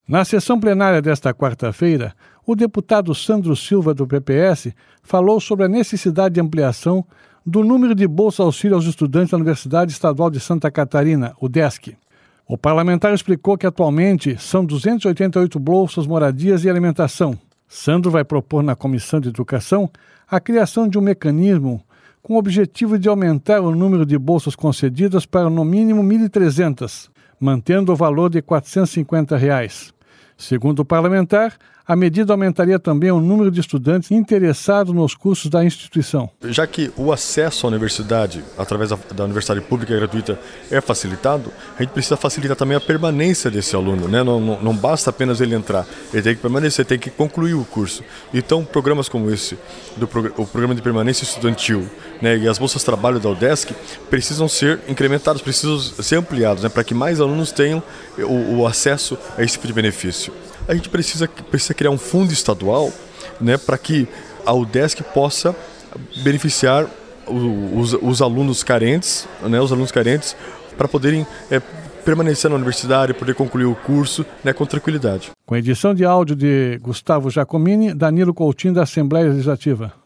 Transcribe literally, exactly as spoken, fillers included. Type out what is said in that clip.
Na sessão plenária desta quarta-feira, o deputado Sandro Silva, do P P S, falou sobre a necessidade de ampliação do número de bolsa auxílio aos estudantes da Universidade Estadual de Santa Catarina, o UDESC. O parlamentar explicou que atualmente são duzentas e oitenta e oito bolsas, moradias e alimentação. Sandro vai propor na Comissão de Educação a criação de um mecanismo com o objetivo de aumentar o número de bolsas concedidas para no mínimo mil e trezentas, mantendo o valor de quatrocentos e cinquenta reais. Segundo o parlamentar, a medida aumentaria também o número de estudantes interessados nos cursos da instituição. Já que o acesso à universidade, através da, da universidade pública e gratuita, é facilitado, a gente precisa facilitar também a permanência desse aluno, né? Não, não, não basta apenas ele entrar, ele tem que permanecer, tem que concluir o curso. Então, programas como esse, do prog- o Programa de Permanência Estudantil, né, e as bolsas de trabalho da UDESC, precisam ser incrementados, precisam ser ampliados, né, para que mais alunos tenham o, o acesso a esse tipo de benefício. A gente precisa, precisa criar um fundo estadual, né, para que a UDESC possa beneficiar o, os, os alunos carentes, né, os alunos carentes, para poderem é, permanecer na universidade, poder concluir o curso, né, com tranquilidade. Com edição de áudio de Gustavo Giacomini, Danilo Coutinho, da Assembleia Legislativa.